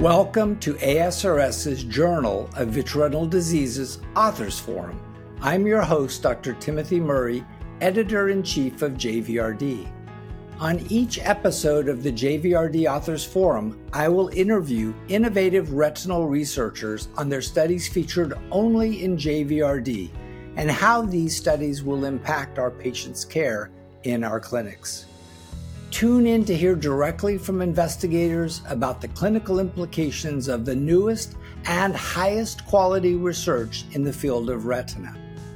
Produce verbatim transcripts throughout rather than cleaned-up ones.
Welcome to ASRS's Journal of Vitreoretinal Diseases Authors Forum. I'm your host, Doctor Timothy Murray, Editor-in-Chief of J V R D. On each episode of the J V R D Authors Forum, I will interview innovative retinal researchers on their studies featured only in J V R D and how these studies will impact our patients' care in our clinics. Tune in to hear directly from investigators about the clinical implications of the newest and highest quality research in the field of retina.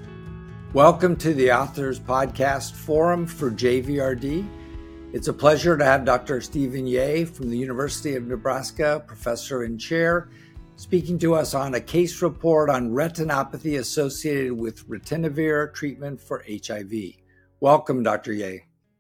Welcome to the Authors Podcast Forum for J V R D. It's a pleasure to have Doctor Stephen Yeh from the University of Nebraska, professor and chair, speaking to us on a case report on retinopathy associated with ritonavir treatment for H I V. Welcome, Doctor Yeh.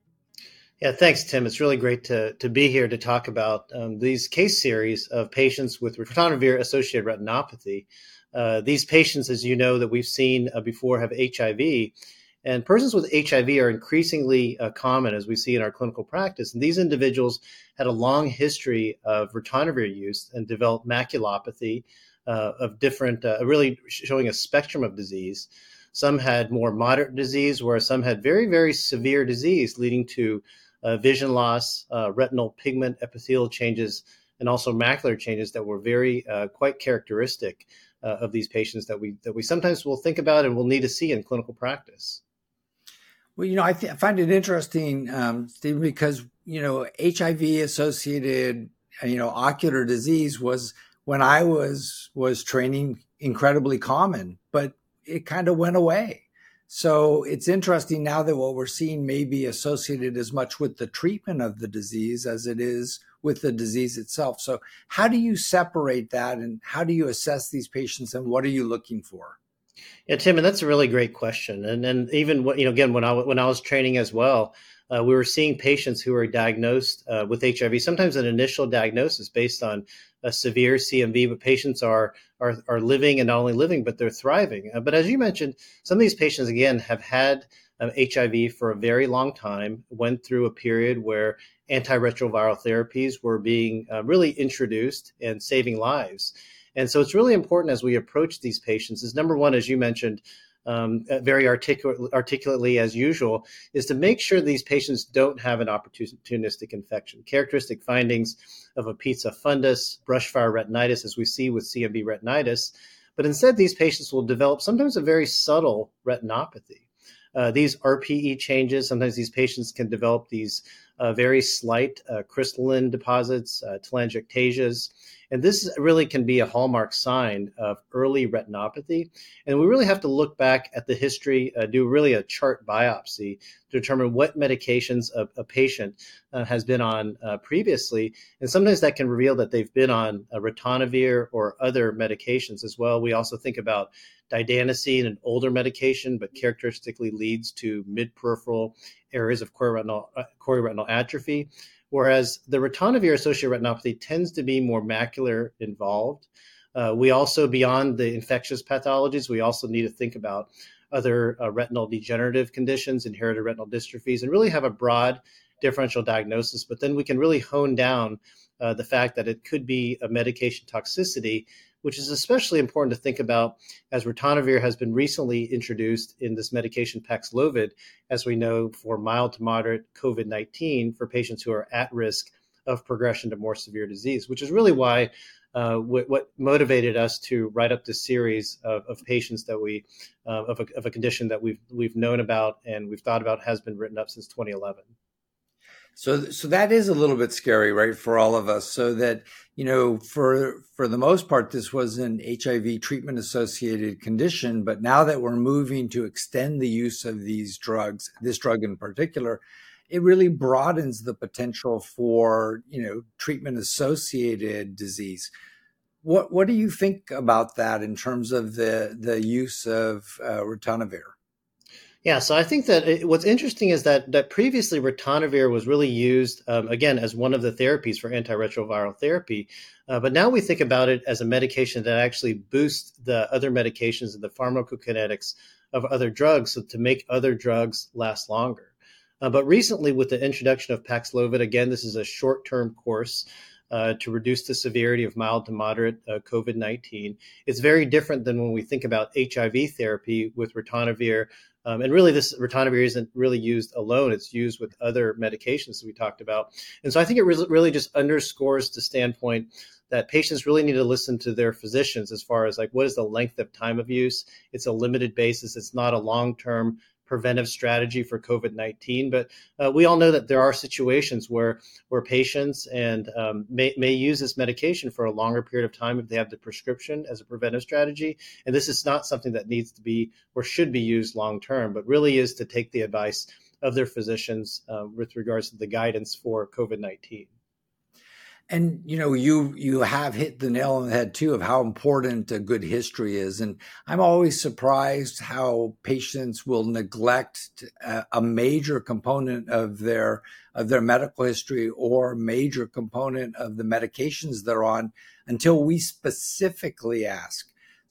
Yeah, thanks, Tim. It's really great to, to be here to talk about um, these case series of patients with ritonavir-associated retinopathy. Uh, these patients, as you know, that we've seen uh, before have H I V, and persons with H I V are increasingly uh, common, as we see in our clinical practice. And these individuals had a long history of ritonavir use and developed maculopathy uh, of different, uh, really showing a spectrum of disease. Some had more moderate disease, whereas some had very, very severe disease, leading to Uh, vision loss, uh, retinal pigment epithelial changes, and also macular changes that were very uh, quite characteristic uh, of these patients that we that we sometimes will think about and will need to see in clinical practice. Well, you know, I, th- I find it interesting, um, Steve, because, you know, H I V associated, you know, ocular disease was, when I was was training, incredibly common, but it kind of went away. So it's interesting now that what we're seeing may be associated as much with the treatment of the disease as it is with the disease itself. So how do you separate that, and how do you assess these patients, and what are you looking for? Yeah, Tim, and that's a really great question. And and even what, you know, again, when I when I was training as well, uh, we were seeing patients who were diagnosed uh, with H I V, sometimes an initial diagnosis based on a severe C M V, but patients are are are living, and not only living, but they're thriving. Uh, but as you mentioned, some of these patients, again, have had um, H I V for a very long time, went through a period where antiretroviral therapies were being uh, really introduced and saving lives. And so it's really important as we approach these patients is, number one, as you mentioned, um, very articulate, articulately as usual, is to make sure these patients don't have an opportunistic infection. Characteristic findings of a pizza fundus, brush fire retinitis, as we see with C M V retinitis, but instead these patients will develop sometimes a very subtle retinopathy. Uh, these R P E changes, sometimes these patients can develop these uh, very slight uh, crystalline deposits, uh, telangiectasias. And this really can be a hallmark sign of early retinopathy. And we really have to look back at the history, uh, do really a chart biopsy to determine what medications a, a patient uh, has been on uh, previously. And sometimes that can reveal that they've been on a ritonavir or other medications as well. We also think about didanosine, an older medication, but characteristically leads to mid-peripheral areas of chorioretinal, uh, chorioretinal atrophy. Whereas the ritonavir-associated retinopathy tends to be more macular involved. Uh, we also, beyond the infectious pathologies, we also need to think about other uh, retinal degenerative conditions, inherited retinal dystrophies, and really have a broad differential diagnosis. But then we can really hone down uh, the fact that it could be a medication toxicity, which is especially important to think about as ritonavir has been recently introduced in this medication Paxlovid, as we know, for mild to moderate COVID nineteen for patients who are at risk of progression to more severe disease, which is really why uh, what, what motivated us to write up this series of, of patients that we, uh, of, a, of a condition that we've we've known about and we've thought about has been written up since twenty eleven. So, so that is a little bit scary, right, for all of us. So that, you know, for for the most part, this was an H I V treatment-associated condition. But now that we're moving to extend the use of these drugs, this drug in particular, it really broadens the potential for, you know, treatment-associated disease. What what do you think about that in terms of the the use of uh, ritonavir? Yeah, so I think that it, what's interesting is that that previously ritonavir was really used, um, again, as one of the therapies for antiretroviral therapy. Uh, but now we think about it as a medication that actually boosts the other medications and the pharmacokinetics of other drugs, so to make other drugs last longer. Uh, but recently, with the introduction of Paxlovid, again, this is a short-term course. uh, to reduce the severity of mild to moderate uh, COVID nineteen. It's very different than when we think about H I V therapy with ritonavir. Um, and really, this ritonavir isn't really used alone. It's used with other medications that we talked about. And so I think it re- really just underscores the standpoint that patients really need to listen to their physicians as far as like, what is the length of time of use? It's a limited basis. It's not a long-term preventive strategy for COVID nineteen. But uh, we all know that there are situations where where patients and um, may, may use this medication for a longer period of time if they have the prescription as a preventive strategy. And this is not something that needs to be or should be used long term, but really is to take the advice of their physicians uh, with regards to the guidance for COVID nineteen. And, you know, you you have hit the nail on the head, too, of how important a good history is. And I'm always surprised how patients will neglect a, a major component of their of their medical history or major component of the medications they're on until we specifically ask.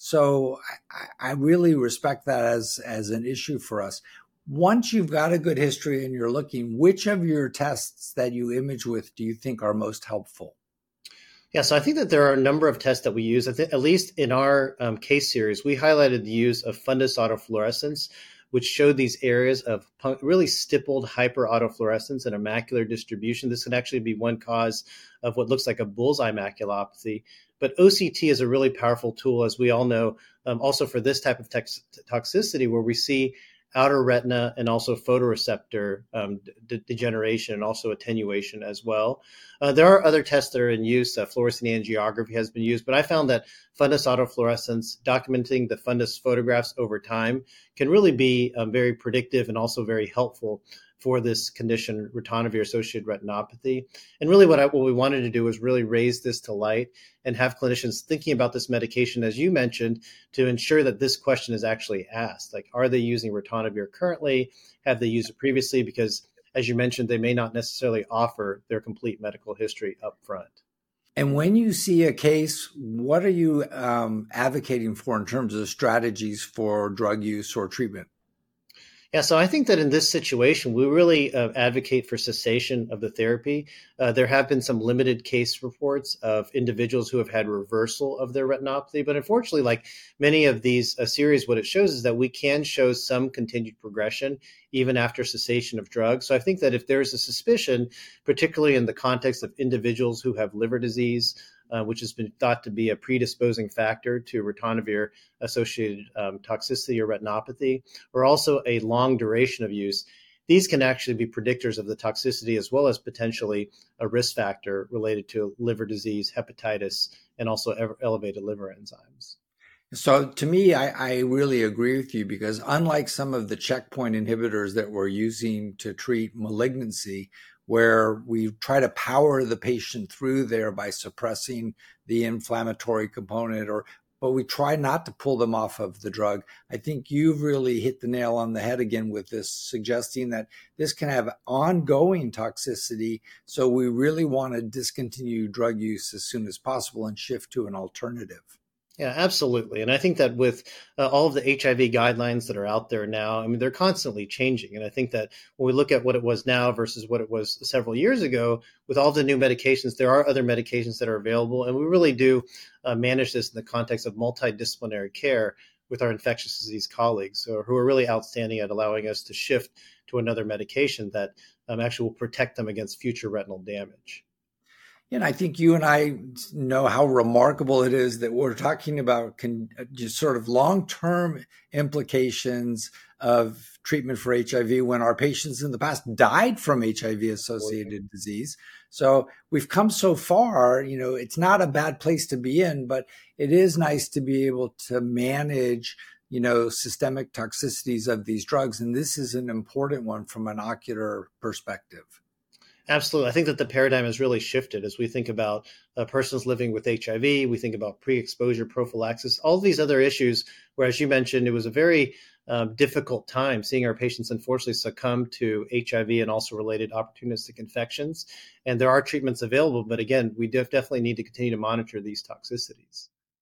So I, I really respect that as, as an issue for us. Once you've got a good history and you're looking, which of your tests that you image with do you think are most helpful? Yeah, so I think that there are a number of tests that we use. I think, at least in our um, case series, we highlighted the use of fundus autofluorescence, which showed these areas of really stippled hyperautofluorescence and a macular distribution. This can actually be one cause of what looks like a bullseye maculopathy. But O C T is a really powerful tool, as we all know, um, also for this type of tox- toxicity where we see outer retina and also photoreceptor um, de- degeneration and also attenuation as well. Uh, there are other tests that are in use. Uh, fluorescein angiography has been used, but I found that fundus autofluorescence, documenting the fundus photographs over time, can really be um, very predictive and also very helpful for this condition, ritonavir-associated retinopathy. And really what, I, what we wanted to do was really raise this to light and have clinicians thinking about this medication, as you mentioned, to ensure that this question is actually asked. Like, are they using ritonavir currently? Have they used it previously? Because, as you mentioned, they may not necessarily offer their complete medical history up front. And when you see a case, what are you um, advocating for in terms of strategies for drug use or treatment? Yeah, so I think that in this situation, we really uh, advocate for cessation of the therapy. Uh, there have been some limited case reports of individuals who have had reversal of their retinopathy. But unfortunately, like many of these uh, series, what it shows is that we can show some continued progression even after cessation of drugs. So I think that if there's a suspicion, particularly in the context of individuals who have liver disease, Uh, which has been thought to be a predisposing factor to ritonavir-associated um, toxicity or retinopathy, or also a long duration of use, these can actually be predictors of the toxicity as well as potentially a risk factor related to liver disease, hepatitis, and also ever elevated liver enzymes. So to me, I, I really agree with you because unlike some of the checkpoint inhibitors that we're using to treat malignancy, where we try to power the patient through there by suppressing the inflammatory component, or but we try not to pull them off of the drug. I think you've really hit the nail on the head again with this, suggesting that this can have ongoing toxicity. So we really want to discontinue drug use as soon as possible and shift to an alternative. Yeah, absolutely. And I think that with uh, all of the H I V guidelines that are out there now, I mean, they're constantly changing. And I think that when we look at what it was now versus what it was several years ago, with all the new medications, there are other medications that are available. And we really do uh, manage this in the context of multidisciplinary care with our infectious disease colleagues, so, who are really outstanding at allowing us to shift to another medication that um, actually will protect them against future retinal damage. And I think you and I know how remarkable it is that we're talking about con- just sort of long-term implications of treatment for H I V when our patients in the past died from H I V-associated disease. So we've come so far, you know, it's not a bad place to be in, but it is nice to be able to manage, you know, systemic toxicities of these drugs. And this is an important one from an ocular perspective. Absolutely. I think that the paradigm has really shifted as we think about uh, persons living with H I V. We think about pre-exposure prophylaxis, all these other issues where, as you mentioned, it was a very um, difficult time seeing our patients unfortunately succumb to H I V and also related opportunistic infections. And there are treatments available. But again, we def- definitely need to continue to monitor these toxicities.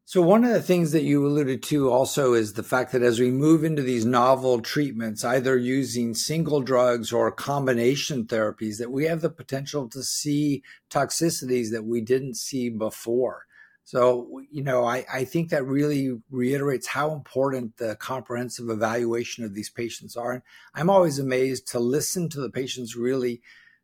So one of the things that you alluded to also is the fact that as we move into these novel treatments, either using single drugs or combination therapies, that we have the potential to see toxicities that we didn't see before. So, you know, I, I think that really reiterates how important the comprehensive evaluation of these patients are. And I'm always amazed to listen to the patients really,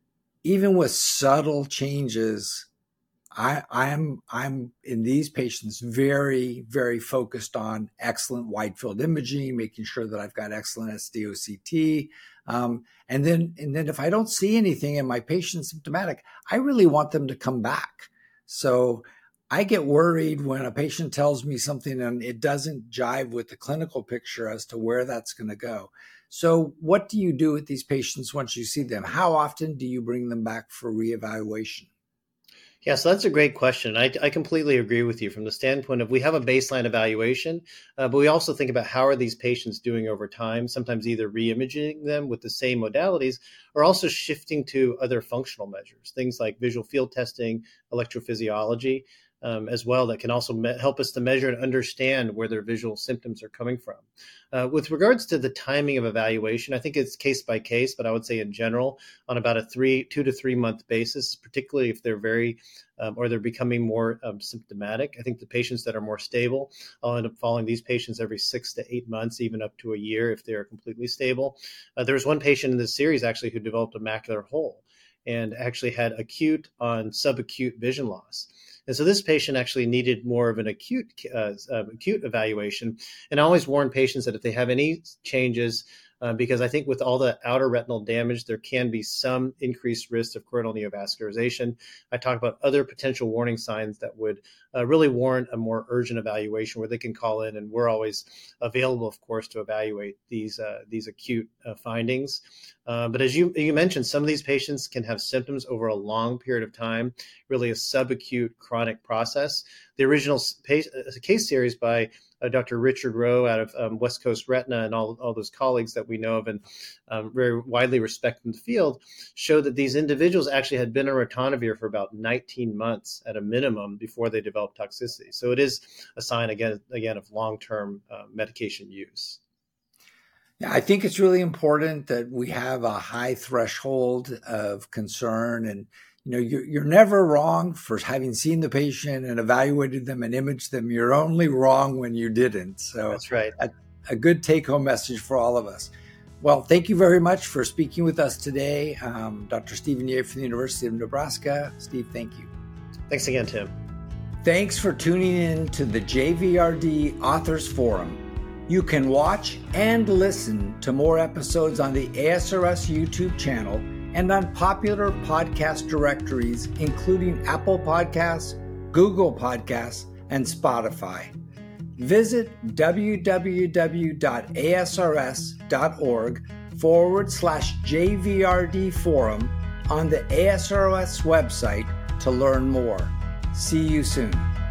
even with subtle changes. I, I'm I'm in these patients very, very focused on excellent wide field imaging, making sure that I've got excellent S D O C T. Um, and then and then if I don't see anything and my patient's symptomatic, I really want them to come back. So I get worried when a patient tells me something and it doesn't jive with the clinical picture as to where that's going to go. So what do you do with these patients once you see them? How often do you bring them back for reevaluation? Yeah, so that's a great question. I, I completely agree with you from the standpoint of we have a baseline evaluation, uh, but we also think about how are these patients doing over time, sometimes either re-imaging them with the same modalities or also shifting to other functional measures, things like visual field testing, electrophysiology, um, as well, that can also me- help us to measure and understand where their visual symptoms are coming from. Uh, with regards to the timing of evaluation, I think it's case by case, but I would say in general, on about a three, two to three month basis, particularly if they're very um, or they're becoming more um, symptomatic. I think the patients that are more stable, I'll end up following these patients every six to eight months, even up to a year if they are completely stable. Uh, there was one patient in this series actually who developed a macular hole and actually had acute on subacute vision loss. And so this patient actually needed more of an acute uh, uh, acute evaluation. And I always warn patients that if they have any changes, uh, because I think with all the outer retinal damage, there can be some increased risk of choroidal neovascularization. I talk about other potential warning signs that would uh, really warrant a more urgent evaluation where they can call in, and we're always available, of course, to evaluate these uh, these acute uh, findings. Uh, but as you you mentioned, some of these patients can have symptoms over a long period of time, really a subacute chronic process. The original case, case series by uh, Doctor Richard Rowe out of um, West Coast Retina and all, all those colleagues that we know of and um, very widely respected in the field showed that these individuals actually had been on ritonavir for about nineteen months at a minimum before they developed toxicity. So it is a sign, again, again of long-term uh, medication use. Yeah, I think it's really important that we have a high threshold of concern. And, you know, you're, you're never wrong for having seen the patient and evaluated them and imaged them. You're only wrong when you didn't. So that's right. A, a good take-home message for all of us. Well, thank you very much for speaking with us today. Um, Doctor Stephen Yeh from the University of Nebraska. Steve, thank you. Thanks again, Tim. Thanks for tuning in to the J V R D Authors Forum. You can watch and listen to more episodes on the A S R S YouTube channel and on popular podcast directories, including Apple Podcasts, Google Podcasts, and Spotify. Visit www.asrs.org forward slash JVRD forum on the A S R S website to learn more. See you soon.